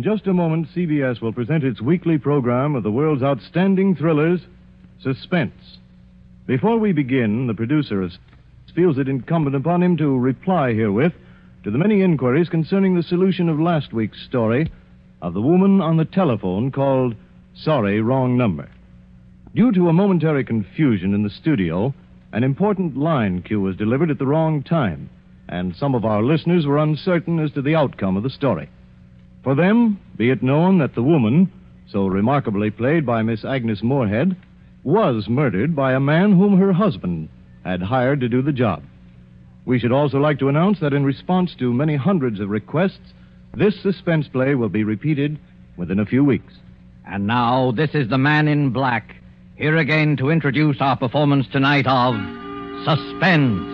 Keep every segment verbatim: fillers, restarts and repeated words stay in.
just a moment, C B S will present its weekly program of the world's outstanding thrillers, Suspense. Before we begin, the producer feels it incumbent upon him to reply herewith to the many inquiries concerning the solution of last week's story of the woman on the telephone called Sorry, Wrong Number. Due to a momentary confusion in the studio, an important line cue was delivered at the wrong time, and some of our listeners were uncertain as to the outcome of the story. For them, be it known that the woman, so remarkably played by Miss Agnes Moorehead, was murdered by a man whom her husband had hired to do the job. We should also like to announce that in response to many hundreds of requests, this suspense play will be repeated within a few weeks. And now, this is the Man in Black, here again to introduce our performance tonight of Suspense.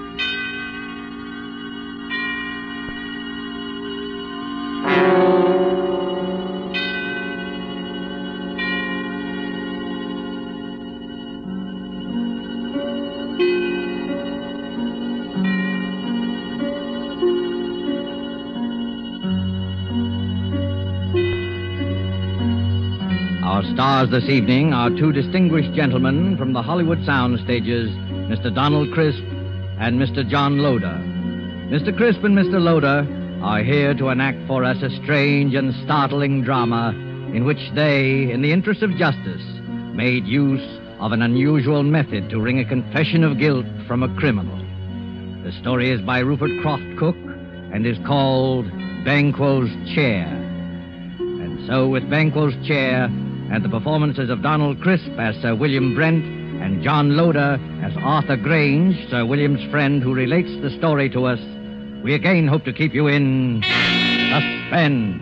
Our stars this evening are two distinguished gentlemen from the Hollywood sound stages, Mister Donald Crisp and Mister John Loder. Mister Crisp and Mister Loder are here to enact for us a strange and startling drama in which they, in the interest of justice, made use of an unusual method to wring a confession of guilt from a criminal. The story is by Rupert Croft Cook and is called Banquo's Chair. And so with Banquo's Chair and the performances of Donald Crisp as Sir William Brent and John Loder as Arthur Grange, Sir William's friend who relates the story to us, we again hope to keep you in suspense.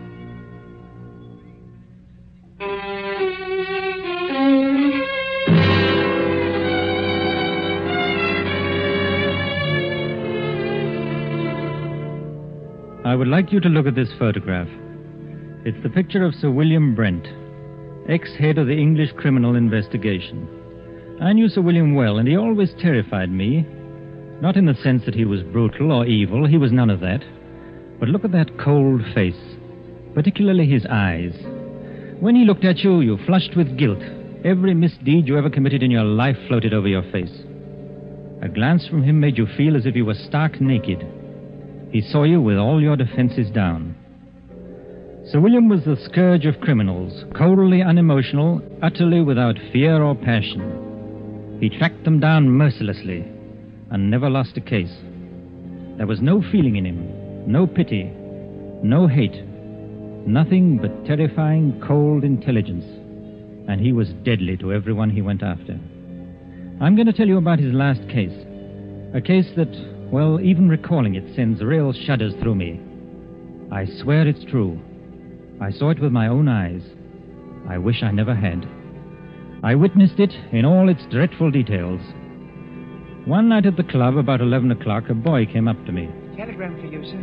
I would like you to look at this photograph. It's the picture of Sir William Brent, ex-head of the English Criminal Investigation. I knew Sir William well, and he always terrified me. Not in the sense that he was brutal or evil. He was none of that. But look at that cold face, particularly his eyes. When he looked at you, you flushed with guilt. Every misdeed you ever committed in your life floated over your face. A glance from him made you feel as if you were stark naked. He saw you with all your defenses down. Sir William was the scourge of criminals, coldly unemotional, utterly without fear or passion. He tracked them down mercilessly and never lost a case. There was no feeling in him, no pity, no hate, nothing but terrifying, cold intelligence. And he was deadly to everyone he went after. I'm going to tell you about his last case, a case that, well, even recalling it sends real shudders through me. I swear it's true. I saw it with my own eyes. I wish I never had. I witnessed it in all its dreadful details. One night at the club, about eleven o'clock, a boy came up to me. Telegram for you,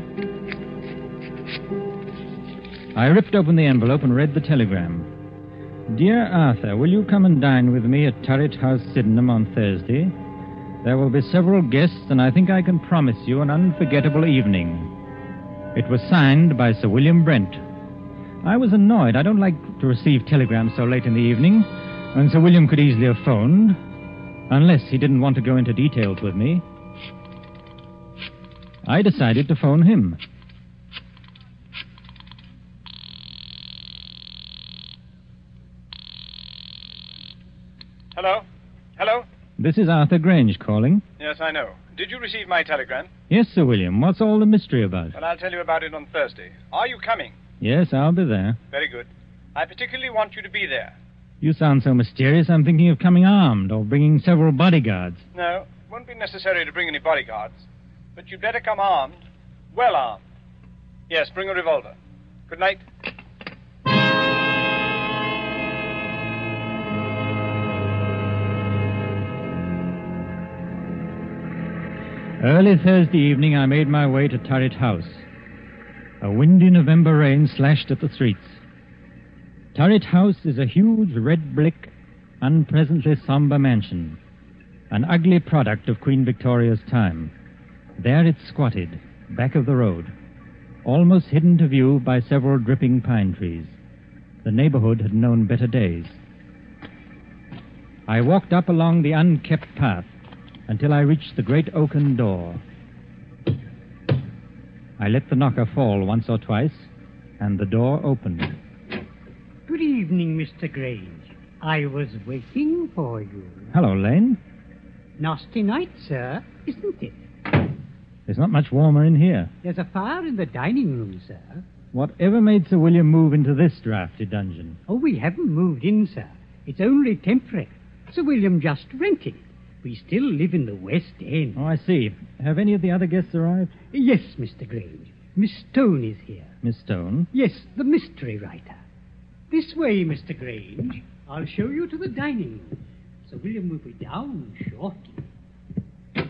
sir. I ripped open the envelope and read the telegram. Dear Arthur, will you come and dine with me at Turret House, Sydenham on Thursday? There will be several guests, and I think I can promise you an unforgettable evening. It was signed by Sir William Brent. I was annoyed. I don't like to receive telegrams so late in the evening, and Sir William could easily have phoned, unless he didn't want to go into details with me. I decided to phone him. Hello? Hello? This is Arthur Grange calling. Yes, I know. Did you receive my telegram? Yes, Sir William. What's all the mystery about? Well, I'll tell you about it on Thursday. Are you coming? Yes, I'll be there. Very good. I particularly want you to be there. You sound so mysterious, I'm thinking of coming armed or bringing several bodyguards. No, it won't be necessary to bring any bodyguards. But you'd better come armed. Well armed. Yes, bring a revolver. Good night. Early Thursday evening, I made my way to Turret House. A windy November rain slashed at the streets. Turret House is a huge red brick, unpleasantly somber mansion, an ugly product of Queen Victoria's time. There it squatted, back of the road, almost hidden to view by several dripping pine trees. The neighborhood had known better days. I walked up along the unkept path until I reached the great oaken door. I let the knocker fall once or twice, and the door opened. Good evening, Mister Grange. I was waiting for you. Hello, Lane. Nasty night, sir, isn't it? There's not much warmer in here. There's a fire in the dining room, sir. Whatever made Sir William move into this drafty dungeon? Oh, we haven't moved in, sir. It's only temporary. Sir William just renting. We still live in the West End. Oh, I see. Have any of the other guests arrived? Yes, Mister Grange. Miss Stone is here. Miss Stone? Yes, the mystery writer. This way, Mister Grange. I'll show you to the dining room. Sir William will be down shortly.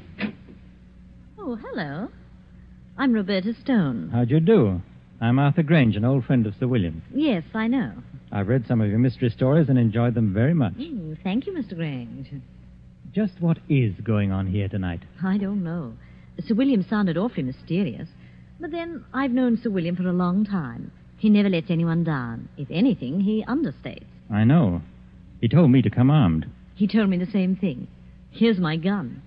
Oh, hello. I'm Roberta Stone. How'd you do? I'm Arthur Grange, an old friend of Sir William's. Yes, I know. I've read some of your mystery stories and enjoyed them very much. Mm, thank you, Mister Grange. Just what is going on here tonight? I don't know. Sir William sounded awfully mysterious. But then, I've known Sir William for a long time. He never lets anyone down. If anything, he understates. I know. He told me to come armed. He told me the same thing. Here's my gun.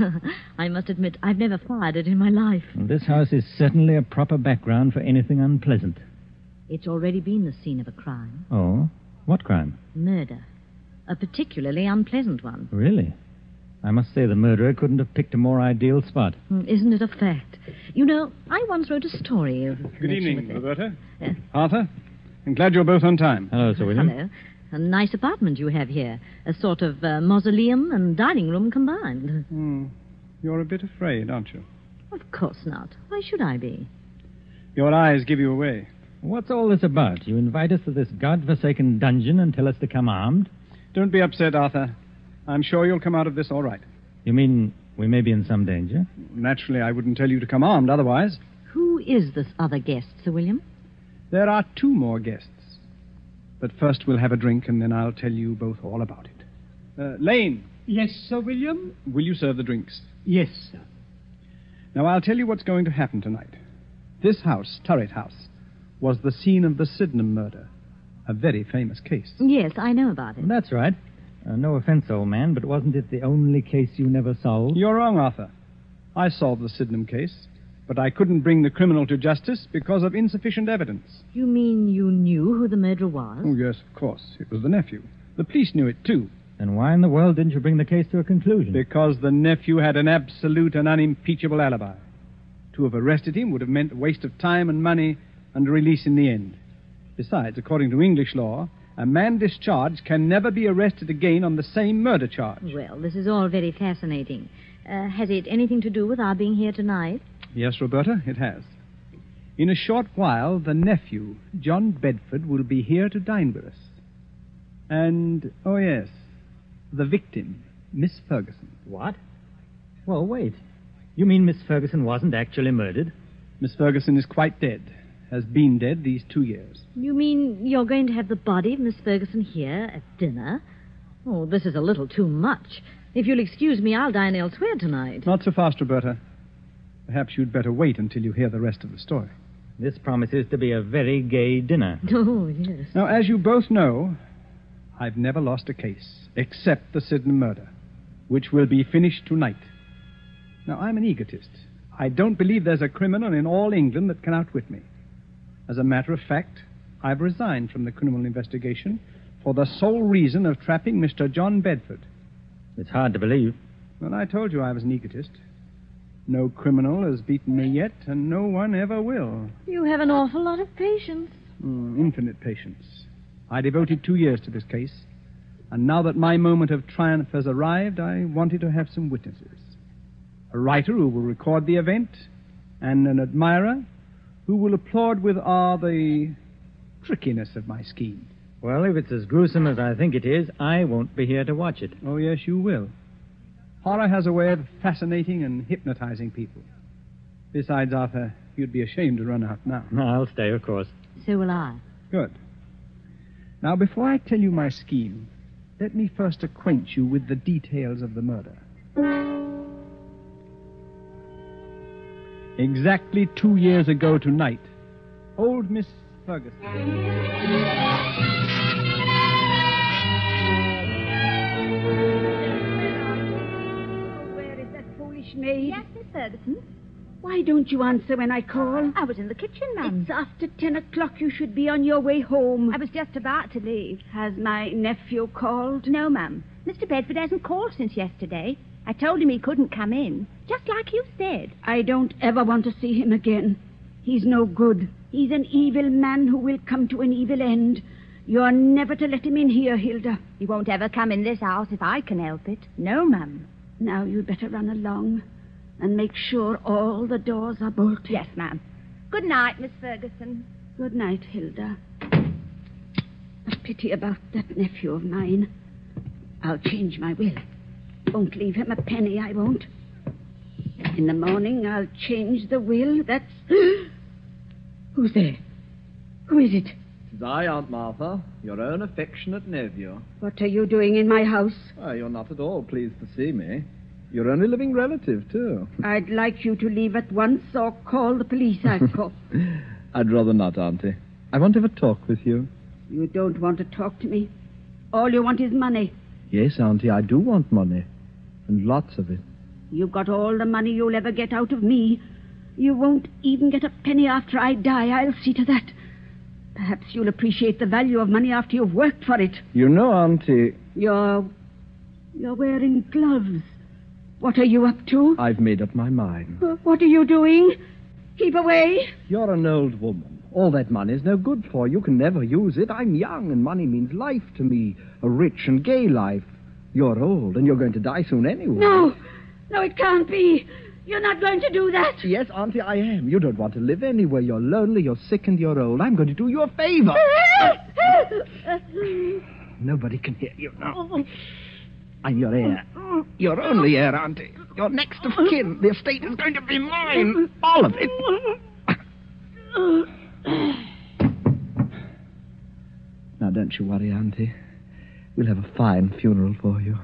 I must admit, I've never fired it in my life. Well, this house is certainly a proper background for anything unpleasant. It's already been the scene of a crime. Oh? What crime? Murder. A particularly unpleasant one. Really? I must say the murderer couldn't have picked a more ideal spot. Mm, Isn't it a fact? You know, I once wrote a story of... Good evening, Roberta. Uh, Arthur. I'm glad you're both on time. Hello, Sir William. Hello. A nice apartment you have here. A sort of uh, mausoleum and dining room combined. Hmm. You're a bit afraid, aren't you? Of course not. Why should I be? Your eyes give you away. What's all this about? You invite us to this godforsaken dungeon and tell us to come armed? Don't be upset, Arthur. I'm sure you'll come out of this all right. You mean we may be in some danger? Naturally, I wouldn't tell you to come armed otherwise. Who is this other guest, Sir William? There are two more guests. But first we'll have a drink, and then I'll tell you both all about it. Uh, Lane, Yes, Sir William? will you serve the drinks? Yes, sir. Now, I'll tell you what's going to happen tonight. This house, Turret House, was the scene of the Sydenham murder. A very famous case. Yes, I know about it. That's right. Uh, no offense, old man, but wasn't it the only case you never solved? You're wrong, Arthur. I solved the Sydenham case, but I couldn't bring the criminal to justice because of insufficient evidence. You mean you knew who the murderer was? Oh, yes, of course. It was the nephew. The police knew it, too, Then why in the world didn't you bring the case to a conclusion? because the nephew had an absolute and unimpeachable alibi. To have arrested him would have meant a waste of time and money and a release in the end. Besides, according to English law, a man discharged can never be arrested again on the same murder charge. Well, this is all very fascinating. Uh, has it anything to do with our being here tonight? Yes, Roberta, it has. In a short while, the nephew, John Bedford, will be here to dine with us. And, oh yes, the victim, Miss Ferguson. What? Well, wait. You mean Miss Ferguson wasn't actually murdered? Miss Ferguson is quite dead, has been dead these two years. You mean you're going to have the body of Miss Ferguson here at dinner? Oh, this is a little too much. If you'll excuse me, I'll dine elsewhere tonight. Not so fast, Roberta. Perhaps you'd better wait until you hear the rest of the story. This promises to be a very gay dinner. Oh, yes. Now, as you both know, I've never lost a case, except the Sydenham murder, which will be finished tonight. Now, I'm an egotist. I don't believe there's a criminal in all England that can outwit me. As a matter of fact, I've resigned from the criminal investigation for the sole reason of trapping Mister John Bedford. It's hard to believe. Well, I told you I was an egotist. No criminal has beaten me yet, and no one ever will. You have an awful lot of patience. Mm, infinite patience. I devoted two years to this case, and now that my moment of triumph has arrived, I wanted to have some witnesses. A writer who will record the event, and an admirer who will applaud with awe the trickiness of my scheme. Well, if it's as gruesome as I think it is, I won't be here to watch it. Oh, yes, you will. Horror has a way of fascinating and hypnotizing people. Besides, Arthur, you'd be ashamed to run out now. No, I'll stay, of course. So will I. Good. Now, before I tell you my scheme, let me first acquaint you with the details of the murder. Exactly two years ago tonight, Old Miss Ferguson. Where is that foolish maid? Yes, Miss Ferguson. Why don't you answer when I call? I was in the kitchen, ma'am. It's after ten o'clock. You should be on your way home. I was just about to leave. Has my nephew called? No, ma'am. Mister Bedford hasn't called since yesterday. I told him he couldn't come in, just like you said. I don't ever want to see him again. He's no good. He's an evil man who will come to an evil end. You're never to let him in here, Hilda. He won't ever come in this house if I can help it. No, ma'am. Now you'd better run along and make sure all the doors are bolted. Yes, ma'am. Good night, Miss Ferguson. Good night, Hilda. A pity about that nephew of mine. I'll change my will. Won't leave him a penny, I won't. In the morning, I'll change the will. That's... Who's there? Who is it? It's I, Aunt Martha, your own affectionate nephew. What are you doing in my house? Oh, you're not at all pleased to see me. Your only living relative, too. I'd like you to leave at once or call the police, I'd call. I'd rather not, Auntie. I want to have a talk with you. You don't want to talk to me. All you want is money. Yes, Auntie, I do want money. And lots of it. You've got all the money you'll ever get out of me. You won't even get a penny after I die. I'll see to that. Perhaps you'll appreciate the value of money after you've worked for it. You know, Auntie... You're... You're wearing gloves. What are you up to? I've made up my mind. What are you doing? Keep away. You're an old woman. All that money's no good for you. You can never use it. I'm young, and money means life to me. A rich and gay life. You're old, and you're going to die soon anyway. No. No, it can't be. You're not going to do that. Yes, Auntie, I am. You don't want to live anywhere. You're lonely, you're sick, and you're old. I'm going to do you a favor. Nobody can hear you now. I'm your heir. Your only heir, Auntie. Your next of kin. The estate is going to be mine. All of it. Now, don't you worry, Auntie. We'll have a fine funeral for you.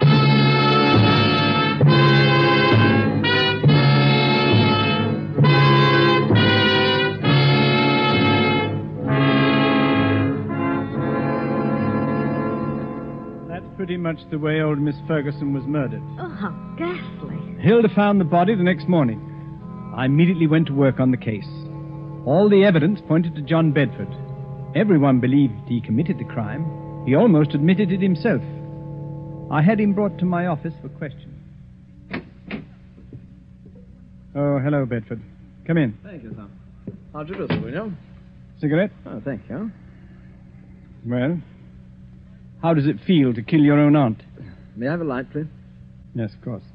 That's pretty much the way old Miss Ferguson was murdered. Oh, how ghastly. Hilda found the body the next morning. I immediately went to work on the case. All the evidence pointed to John Bedford. Everyone believed he committed the crime. He almost admitted it himself. I had him brought to my office for questioning. Oh, hello, Bedford. Come in. Thank you, sir. How'd you do, Sir William? Cigarette? Oh, thank you. Well, how does it feel to kill your own aunt? May I have a light, please? Yes, of course.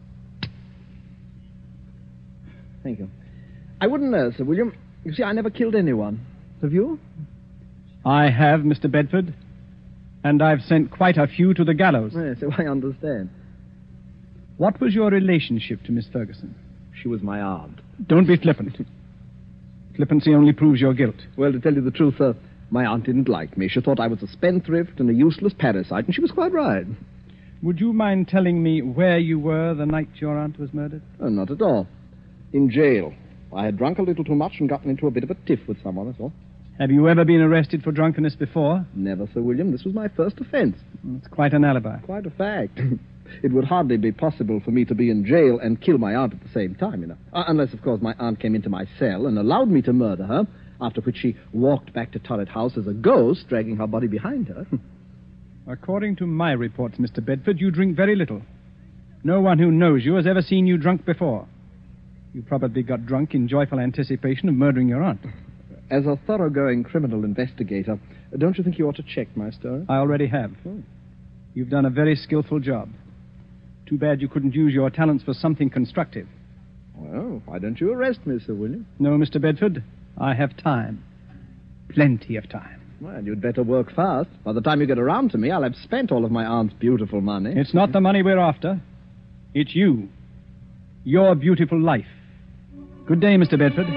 Thank you. I wouldn't know, Sir William. You see, I never killed anyone. Have you? I have, Mister Bedford. And I've sent quite a few to the gallows. Yes, so I understand. What was your relationship to Miss Ferguson? She was my aunt. Don't be flippant. Flippancy only proves your guilt. Well, to tell you the truth, sir, my aunt didn't like me. She thought I was a spendthrift and a useless parasite, and she was quite right. Would you mind telling me where you were the night your aunt was murdered? Oh, not at all. In jail. I had drunk a little too much and gotten into a bit of a tiff with someone, that's all. Have you ever been arrested for drunkenness before? Never, Sir William. This was my first offense. It's quite an alibi. Quite a fact. It would hardly be possible for me to be in jail and kill my aunt at the same time, you know. Uh, unless, of course, my aunt came into my cell and allowed me to murder her, after which she walked back to Turret House as a ghost, dragging her body behind her. According to my reports, Mister Bedford, you drink very little. No one who knows you has ever seen you drunk before. You probably got drunk in joyful anticipation of murdering your aunt. As a thoroughgoing criminal investigator, don't you think you ought to check my story? I already have. Oh. You've done a very skillful job. Too bad you couldn't use your talents for something constructive. Well, why don't you arrest me, Sir William? No, Mister Bedford, I have time. Plenty of time. Well, you'd better work fast. By the time you get around to me, I'll have spent all of my aunt's beautiful money. It's not the money we're after. It's you. Your beautiful life. Good day, Mister Bedford.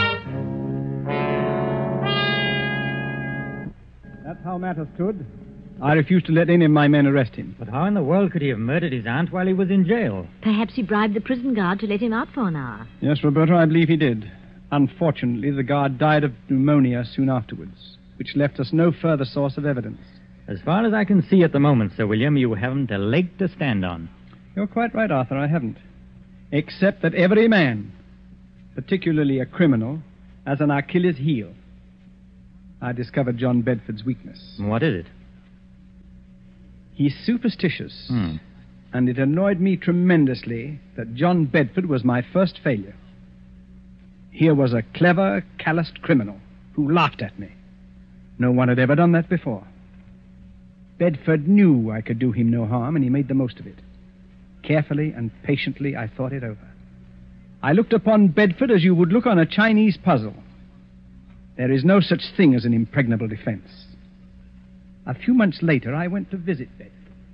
That's how matters stood. I refuse to let any of my men arrest him. But how in the world could he have murdered his aunt while he was in jail? Perhaps he bribed the prison guard to let him out for an hour. Yes, Roberta, I believe he did. Unfortunately, the guard died of pneumonia soon afterwards, which left us no further source of evidence. As far as I can see at the moment, Sir William, you haven't a leg to stand on. You're quite right, Arthur, I haven't. Except that every man, particularly a criminal, has an Achilles heel. I discovered John Bedford's weakness. What is it? He's superstitious. Hmm. And it annoyed me tremendously that John Bedford was my first failure. Here was a clever, calloused criminal who laughed at me. No one had ever done that before. Bedford knew I could do him no harm, and he made the most of it. Carefully and patiently, I thought it over. I looked upon Bedford as you would look on a Chinese puzzle. There is no such thing as an impregnable defense. A few months later, I went to visit Bedford.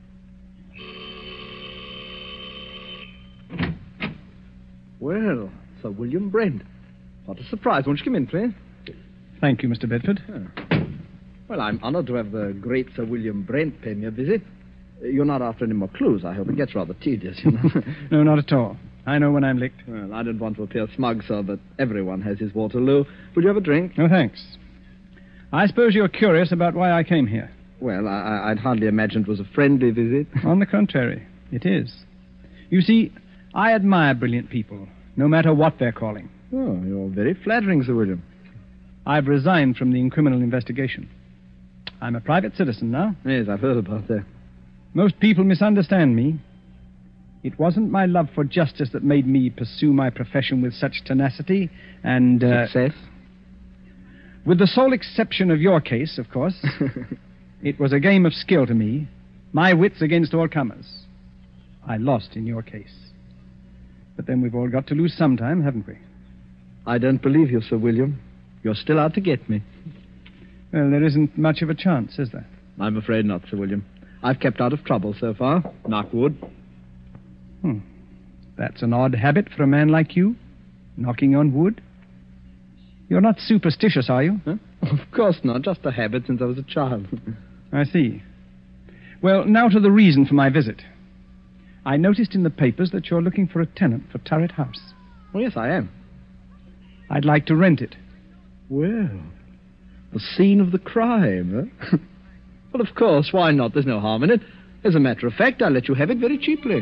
Well, Sir William Brent. What a surprise. Won't you come in, please? Thank you, Mister Bedford. Oh. Well, I'm honored to have the great Sir William Brent pay me a visit. You're not after any more clues. I hope it gets rather tedious, you know. No, not at all. I know when I'm licked. Well, I don't want to appear smug, sir, but everyone has his Waterloo. Would you have a drink? No, thanks. I suppose you're curious about why I came here. Well, I, I'd hardly imagined it was a friendly visit. On the contrary, it is. You see, I admire brilliant people, no matter what their calling. Oh, you're very flattering, Sir William. I've resigned from the criminal investigation. I'm a private citizen now. Yes, I've heard about that. Most people misunderstand me. It wasn't my love for justice that made me pursue my profession with such tenacity and... Uh, Success? With the sole exception of your case, of course. It was a game of skill to me, my wits against all comers. I lost in your case. But then we've all got to lose sometime, haven't we? I don't believe you, Sir William. You're still out to get me. Well, there isn't much of a chance, is there? I'm afraid not, Sir William. I've kept out of trouble so far. Knock wood. Hmm. That's an odd habit for a man like you, knocking on wood. You're not superstitious, are you? Huh? Of course not. Just a habit since I was a child. I see. Well, now to the reason for my visit. I noticed in the papers that you're looking for a tenant for Turret House. Oh, yes, I am. I'd like to rent it. Well, the scene of the crime, huh? Well, of course, why not? There's no harm in it. As a matter of fact, I'll let you have it very cheaply.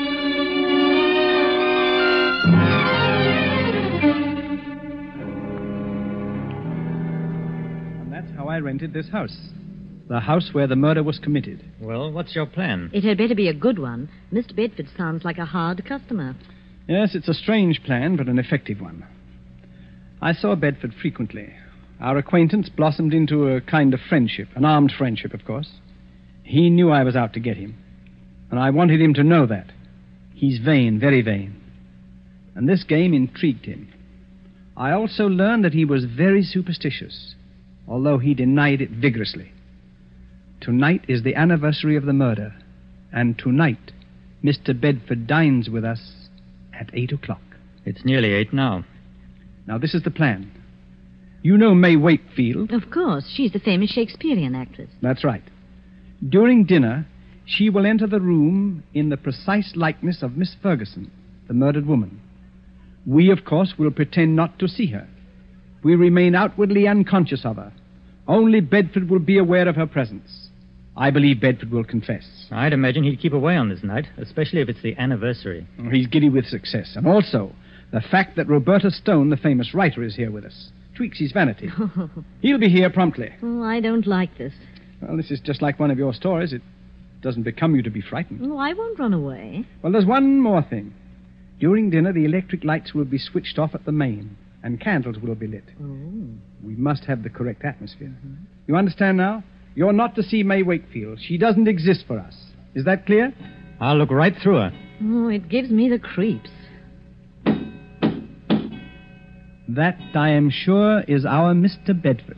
And that's how I rented this house. The house where the murder was committed. Well, what's your plan? It had better be a good one. Mister Bedford sounds like a hard customer. Yes, it's a strange plan, but an effective one. I saw Bedford frequently. Our acquaintance blossomed into a kind of friendship, an armed friendship, of course. He knew I was out to get him, and I wanted him to know that. He's vain, very vain. And this game intrigued him. I also learned that he was very superstitious, although he denied it vigorously. Tonight is the anniversary of the murder, and tonight Mister Bedford dines with us at eight o'clock. It's nearly eight now. Now, this is the plan. You know May Wakefield. Of course. She's the famous Shakespearean actress. That's right. During dinner, she will enter the room in the precise likeness of Miss Ferguson, the murdered woman. We, of course, will pretend not to see her. We remain outwardly unconscious of her. Only Bedford will be aware of her presence. I believe Bedford will confess. I'd imagine he'd keep away on this night, especially if it's the anniversary. He's giddy with success. And also, the fact that Roberta Stone, the famous writer, is here with us, tweaks his vanity. He'll be here promptly. Oh, I don't like this. Well, this is just like one of your stories. It doesn't become you to be frightened. Oh, I won't run away. Well, there's one more thing. During dinner, the electric lights will be switched off at the main, and candles will be lit. Oh. We must have the correct atmosphere. You understand now? You're not to see May Wakefield. She doesn't exist for us. Is that clear? I'll look right through her. Oh, it gives me the creeps. That, I am sure, is our Mister Bedford.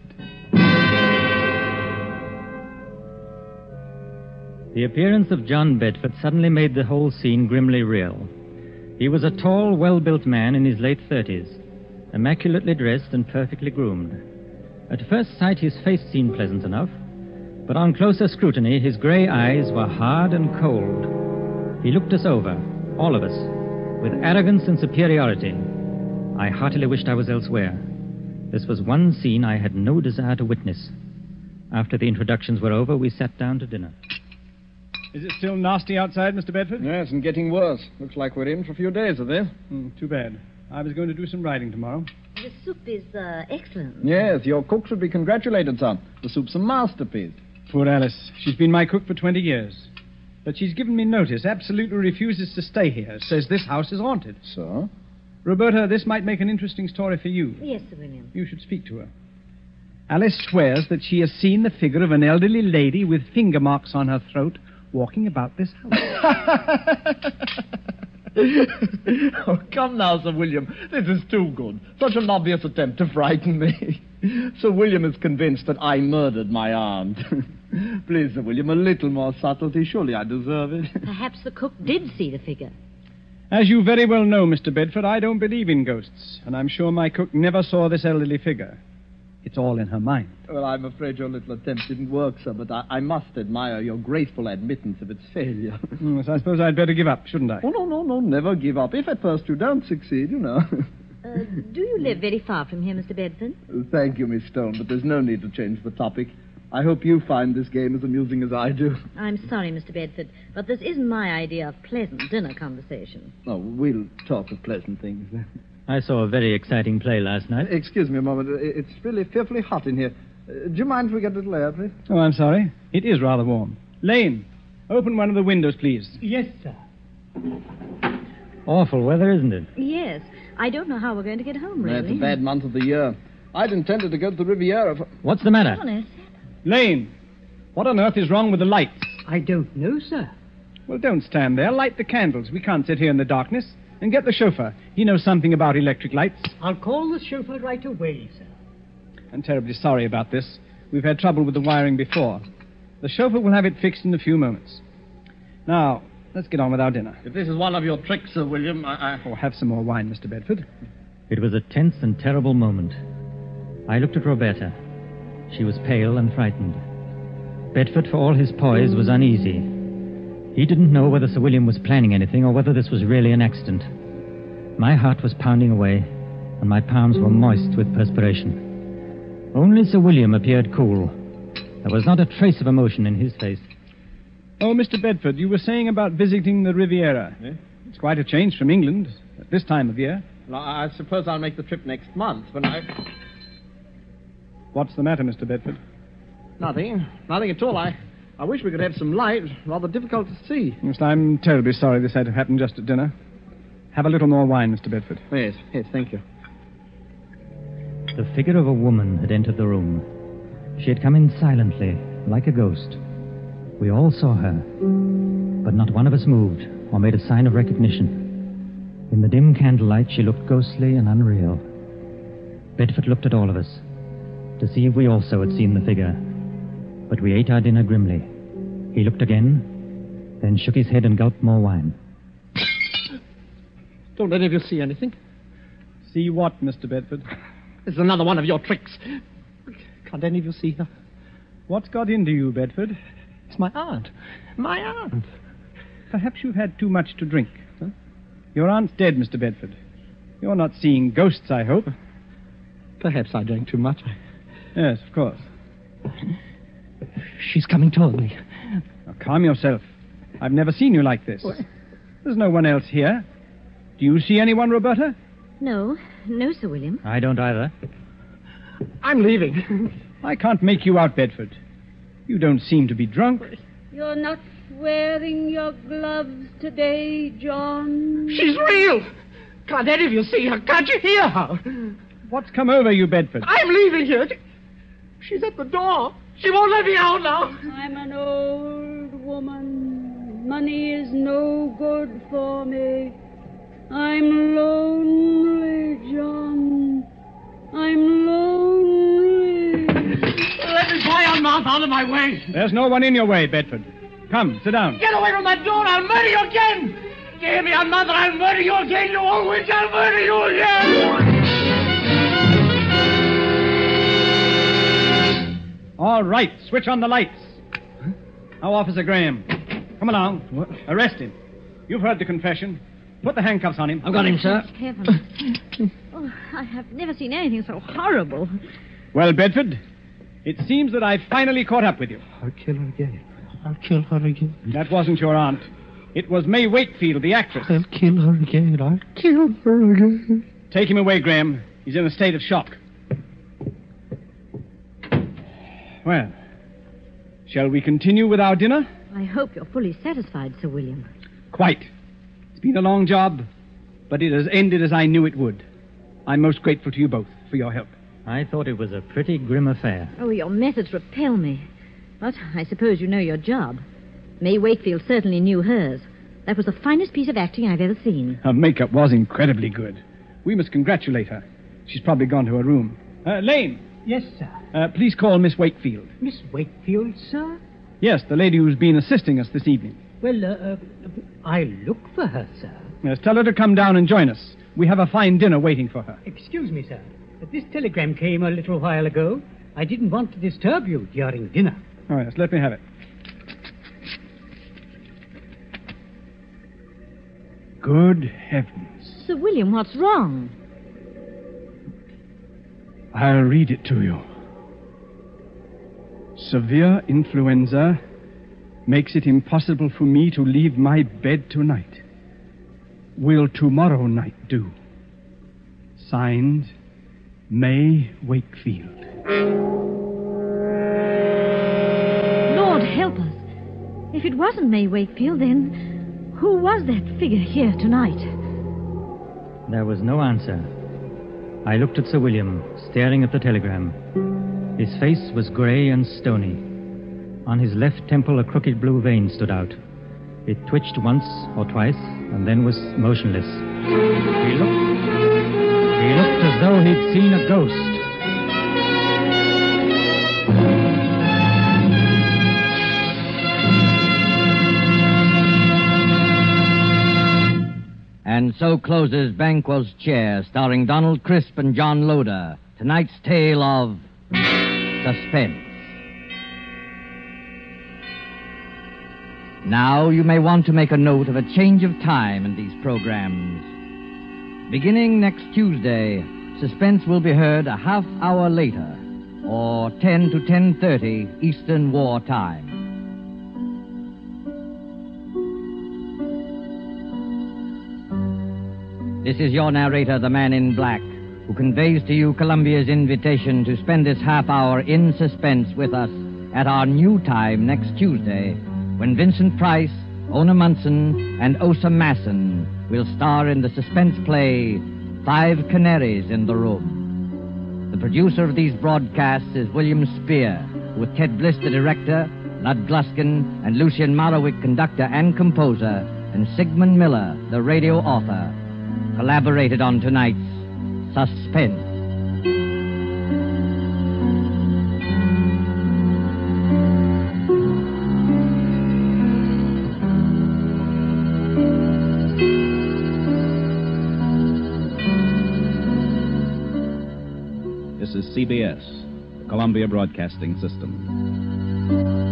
The appearance of John Bedford suddenly made the whole scene grimly real. He was a tall, well-built man in his late thirties, immaculately dressed and perfectly groomed. At first sight, his face seemed pleasant enough, But on closer scrutiny, his grey eyes were hard and cold. He looked us over, all of us, with arrogance and superiority. I heartily wished I was elsewhere. This was one scene I had no desire to witness. After the introductions were over, we sat down to dinner. Is it still nasty outside, Mister Bedford? Yes, and getting worse. Looks like we're in for a few days of this. Mm, too bad. I was going to do some riding tomorrow. The soup is uh, excellent. Yes, your cook should be congratulated, son. The soup's a masterpiece. Poor Alice. She's been my cook for twenty years. But she's given me notice, absolutely refuses to stay here. Says this house is haunted. So? Roberta, this might make an interesting story for you. Yes, Sir William. You should speak to her. Alice swears that she has seen the figure of an elderly lady with finger marks on her throat walking about this house. Oh, come now, Sir William. This is too good. Such an obvious attempt to frighten me. Sir William is convinced that I murdered my aunt. Please, Sir William, a little more subtlety. Surely I deserve it. Perhaps the cook did see the figure. As you very well know, Mister Bedford, I don't believe in ghosts, and I'm sure my cook never saw this elderly figure. It's all in her mind. Well, I'm afraid your little attempt didn't work, sir, but I, I must admire your graceful admittance of its failure. Yes, I suppose I'd better give up, shouldn't I? Oh, no, no, no, never give up. If at first you don't succeed, you know. Uh, do you live very far from here, Mister Bedford? Thank you, Miss Stone, but there's no need to change the topic. I hope you find this game as amusing as I do. I'm sorry, Mister Bedford, but this isn't my idea of pleasant dinner conversation. Oh, we'll talk of pleasant things then. I saw a very exciting play last night. Excuse me a moment. It's really fearfully hot in here. Uh, do you mind if we get a little air, please? Oh, I'm sorry. It is rather warm. Lane, open one of the windows, please. Yes, sir. Awful weather, isn't it? Yes. I don't know how we're going to get home, really. It's a bad month of the year. I'd intended to go to the Riviera for... What's the matter? Honest. Lane, what on earth is wrong with the lights? I don't know, sir. Well, don't stand there. Light the candles. We can't sit here in the darkness. And get the chauffeur. He knows something about electric lights. I'll call the chauffeur right away, sir. I'm terribly sorry about this. We've had trouble with the wiring before. The chauffeur will have it fixed in a few moments. Now, let's get on with our dinner. If this is one of your tricks, Sir William, I... I... Oh, have some more wine, Mister Bedford. It was a tense and terrible moment. I looked at Roberta. She was pale and frightened. Bedford, for all his poise, was uneasy. He didn't know whether Sir William was planning anything or whether this was really an accident. My heart was pounding away, and my palms were moist with perspiration. Only Sir William appeared cool. There was not a trace of emotion in his face. Oh, Mister Bedford, you were saying about visiting the Riviera. Eh? It's quite a change from England at this time of year. Well, I suppose I'll make the trip next month when I... What's the matter, Mister Bedford? Nothing. Nothing at all. I... I wish we could have some light. Rather difficult to see. Yes, I'm terribly sorry this had to happen just at dinner. Have a little more wine, Mister Bedford. Yes, yes, thank you. The figure of a woman had entered the room. She had come in silently, like a ghost. We all saw her, but not one of us moved or made a sign of recognition. In the dim candlelight, she looked ghostly and unreal. Bedford looked at all of us to see if we also had seen the figure. But we ate our dinner grimly. He looked again, then shook his head and gulped more wine. Don't any of you see anything? See what, Mister Bedford? This is another one of your tricks. Can't any of you see her? What's got into you, Bedford? It's my aunt. My aunt. Perhaps you've had too much to drink. Huh? Your aunt's dead, Mister Bedford. You're not seeing ghosts, I hope. Perhaps I drank too much. Yes, of course. She's coming toward me. Now, calm yourself. I've never seen you like this. What? There's no one else here. Do you see anyone, Roberta? No. No, Sir William. I don't either. I'm leaving. I can't make you out, Bedford. You don't seem to be drunk. You're not wearing your gloves today, John. She's real. Can't any of you see her? Can't you hear her? What's come over you, Bedford? I'm leaving here. She's at the door. She won't let me out now. I'm an old woman. Money is no good for me. I'm lonely, John. I'm lonely. Let me fly on mouth out of my way. There's no one in your way, Bedford. Come, sit down. Get away from that door. I'll murder you again. You hear me on mother. I'll murder you again. You old witch. I'll murder you again. All right, switch on the lights. Now, Officer Graham. Come along. What? Arrest him. You've heard the confession. Put the handcuffs on him. I've got him, sir. Heavens. Oh, I have never seen anything so horrible. Well, Bedford, it seems that I've finally caught up with you. I'll kill her again. I'll kill her again. That wasn't your aunt. It was May Wakefield, the actress. I'll kill her again. I'll kill her again. Take him away, Graham. He's in a state of shock. Well, shall we continue with our dinner? I hope you're fully satisfied, Sir William. Quite. It's been a long job, but it has ended as I knew it would. I'm most grateful to you both for your help. I thought it was a pretty grim affair. Oh, your methods repel me. But I suppose you know your job. May Wakefield certainly knew hers. That was the finest piece of acting I've ever seen. Her makeup was incredibly good. We must congratulate her. She's probably gone to her room. Uh, Lane. Yes, sir. Uh, please call Miss Wakefield. Miss Wakefield, sir? Yes, the lady who's been assisting us this evening. Well, uh, uh, I'll look for her, sir. Yes, tell her to come down and join us. We have a fine dinner waiting for her. Excuse me, sir. But this telegram came a little while ago. I didn't want to disturb you during dinner. Oh, yes, let me have it. Good heavens. Sir William, what's wrong? I'll read it to you. Severe influenza makes it impossible for me to leave my bed tonight. Will tomorrow night do? Signed, May Wakefield. Lord help us. If it wasn't May Wakefield, then who was that figure here tonight? There was no answer. I looked at Sir William, staring at the telegram. His face was grey and stony. On his left temple, a crooked blue vein stood out. It twitched once or twice, and then was motionless. He looked... He looked as though he'd seen a ghost. And so closes Banquo's Chair, starring Donald Crisp and John Loder. Tonight's tale of suspense. Now you may want to make a note of a change of time in these programs. Beginning next Tuesday, Suspense will be heard a half hour later, or ten to ten thirty Eastern War Time. This is your narrator, the Man in Black, who conveys to you Columbia's invitation to spend this half hour in suspense with us at our new time next Tuesday, when Vincent Price, Ona Munson, and Osa Masson will star in the suspense play Five Canaries in the Room. The producer of these broadcasts is William Spear, with Ted Bliss, the director, Lud Gluskin, and Lucien Morawick, conductor and composer, and Sigmund Miller, the radio author, collaborated on tonight's Suspense. This is C B S, the Columbia Broadcasting System.